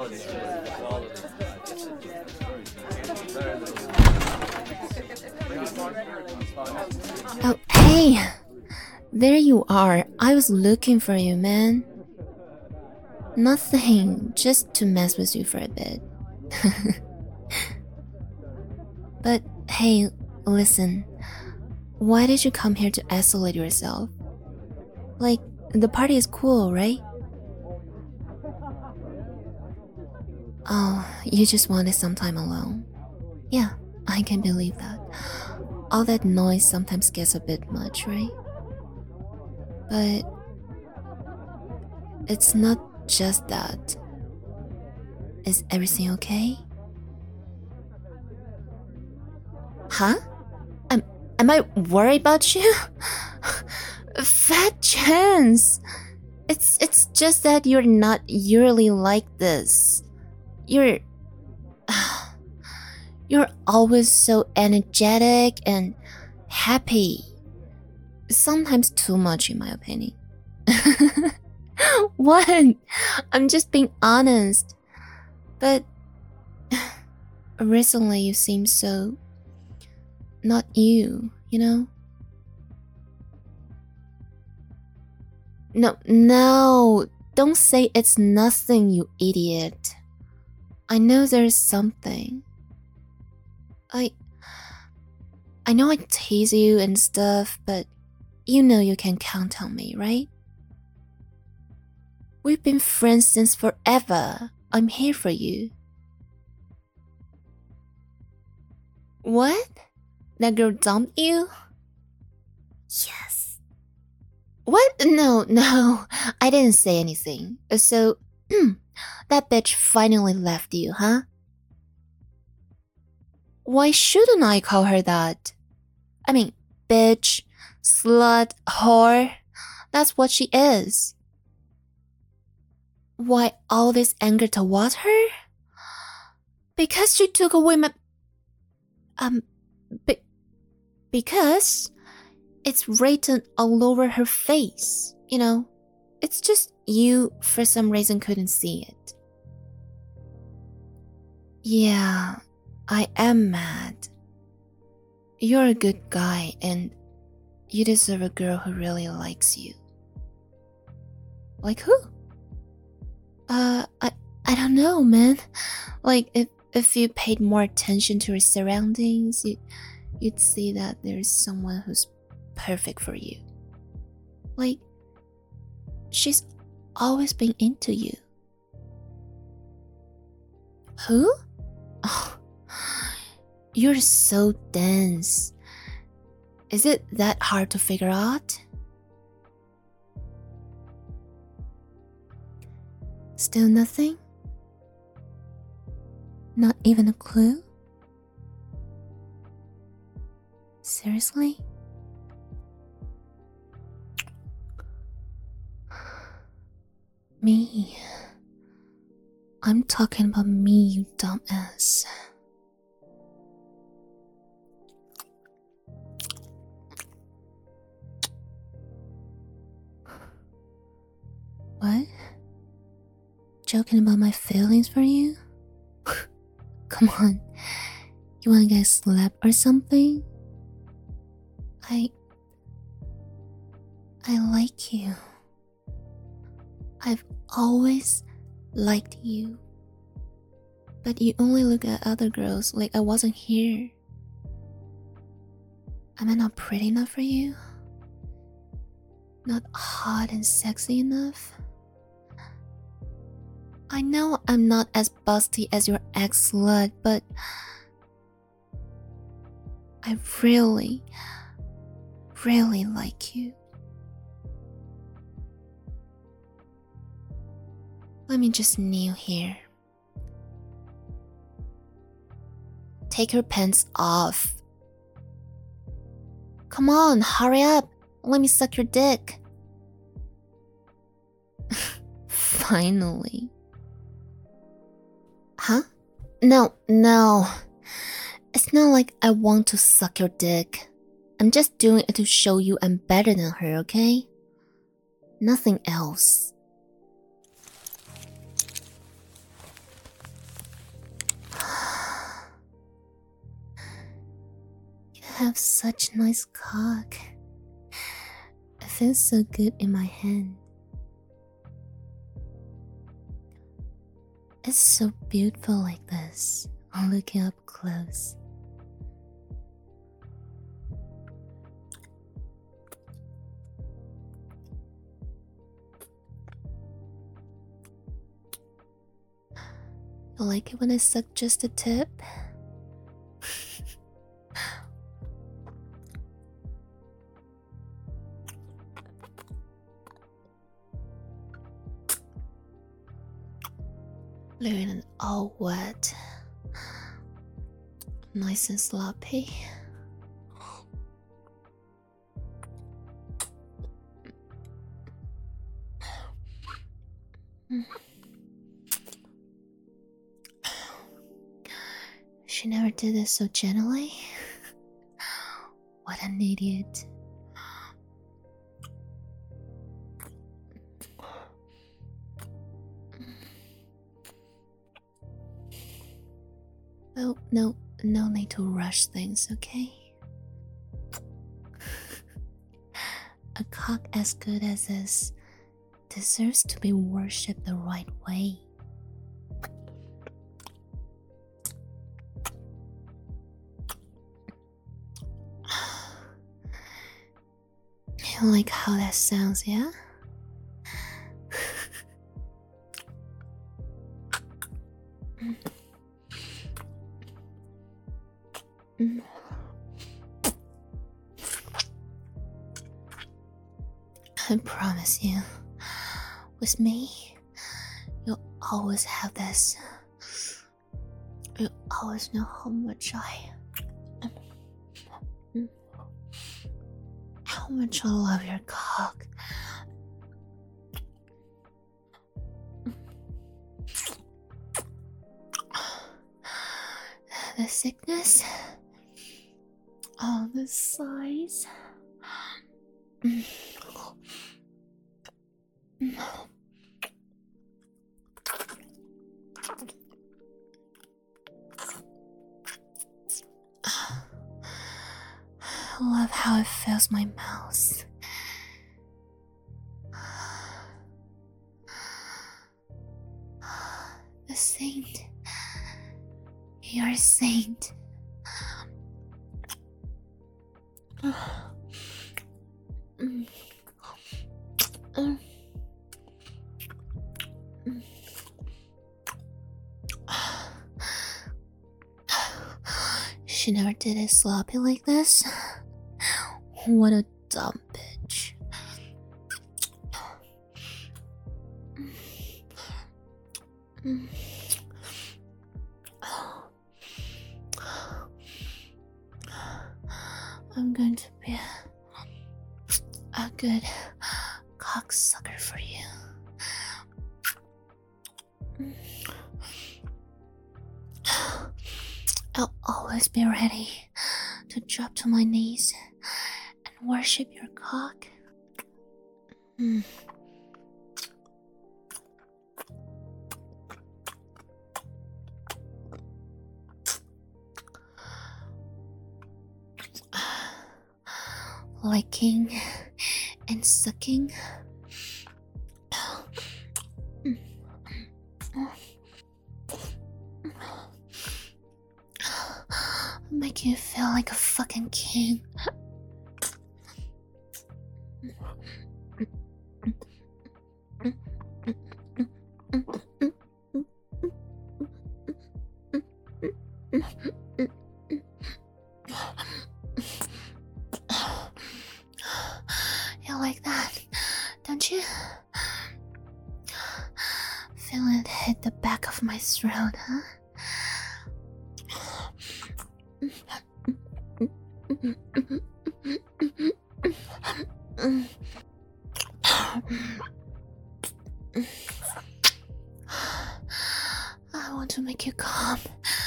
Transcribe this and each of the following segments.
Oh, hey! There you are. I was looking for you, man. Nothing, just to mess with you for a bit. But hey, listen. Why did you come here to isolate yourself? Like, the party is cool, right? Oh, you just wanted some time alone. Yeah, I can believe that. All that noise sometimes gets a bit much, right? But it's not just that. Is everything okay? Huh? Am I worried about you? Fat chance. It's just that you're not usually like this. You're you're always so energetic and happy. Sometimes too much in my opinion. What? I'm just being honest. But recently you seem so not you, you know? No, don't say it's nothing, you idiot. I know there's something. I know I tease you and stuff, but you know you can count on me, right? We've been friends since forever. I'm here for you. What? That girl dumped you? Yes. What? No, I didn't say anything. So, that bitch finally left you, huh? Why shouldn't I call her that? I mean, bitch, slut, whore. That's what she is. Why all this anger towards her? Because she took away my... because it's written all over her face, you know? It's just you, for some reason, couldn't see it. Yeah, I am mad. You're a good guy and you deserve a girl who really likes you. Like who? I don't know, man. Like if you paid more attention to your surroundings, you'd see that there's someone who's perfect for you. Like she's always been into you. Who? Oh, you're so dense. Is it that hard to figure out? Still nothing? Not even a clue? Seriously? Me. I'm talking about me, you dumbass. What? Joking about my feelings for you? Come on. You wanna get slapped or something? I like you. I've always liked you. But you only look at other girls like I wasn't here. Am I not pretty enough for you? Not hot and sexy enough? I know I'm not as busty as your ex-slut, but I really, really like you. Let me just kneel here. Take your pants off. Come on, hurry up. Let me suck your dick. Finally. Huh? No. It's not like I want to suck your dick. I'm just doing it to show you I'm better than her, okay? Nothing else. have such nice cock. It feels so good in my hand. It's so beautiful like this. I'll look it up close. You like it when I suck just a tip? Leaving it all wet, nice and sloppy. She never did this so gently. What an idiot. Oh, no need to rush things, okay? A cock as good as this deserves to be worshipped the right way. You like how that sounds, yeah? I promise you, with me, you'll always have this. You'll always know how much I love your cock. The thickness, the size. I love how it fills my mouth. The saint. You're a saint. She never did it sloppy like this. What a dumb bitch. I'm going to be a good cocksucker for you. I'll always be ready to drop to my knees and worship your cock. Licking and sucking. Make you feel like a fucking king. You like that, don't you? Feel it hit the back of my throat, huh? I want to make you calm.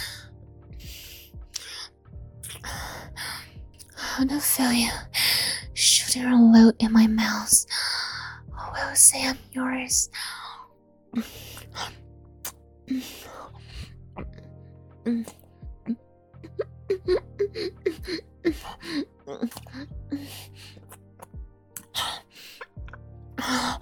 I want to feel you shoot your load in my mouth. I will say I'm yours.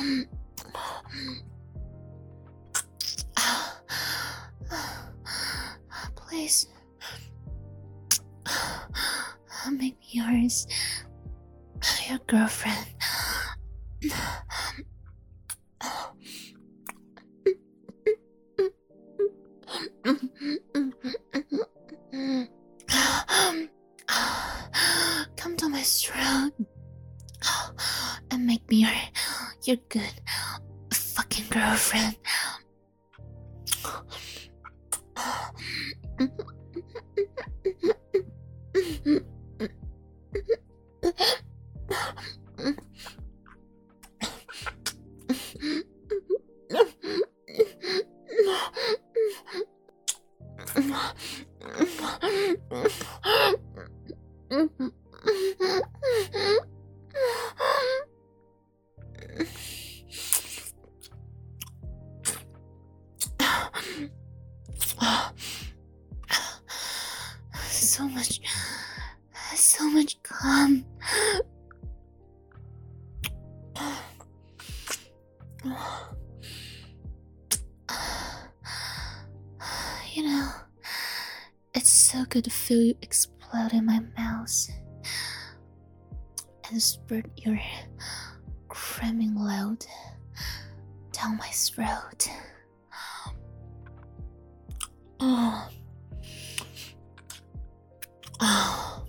Please. Make me yours. Your girlfriend. Come to my throat and make me your good fucking girlfriend. So much calm. You know, it's so good to feel you explode in my mouth and spurt your cramming load down my throat. Oh. Oh.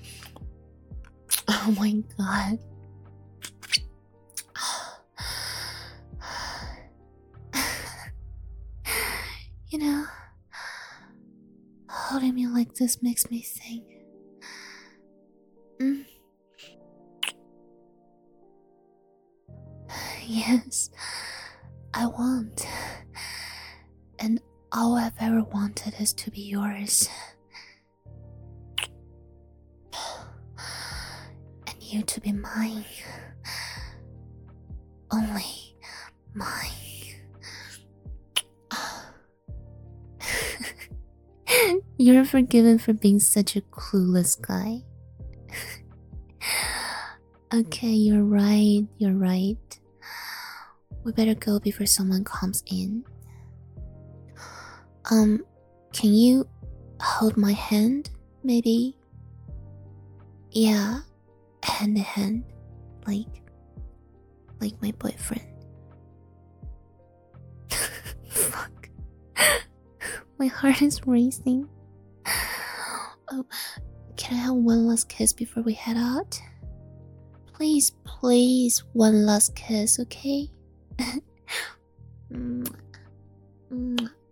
Oh my god. You know, holding me like this makes me think. Yes, I want. And all I've ever wanted is to be yours. And you to be mine. Only mine. You're forgiven for being such a clueless guy. Okay, you're right. We better go before someone comes in. Can you hold my hand, maybe? Yeah, hand to hand, like my boyfriend. Fuck. My heart is racing. Oh, can I have one last kiss before we head out? Please, one last kiss, okay? Mwah. Mwah.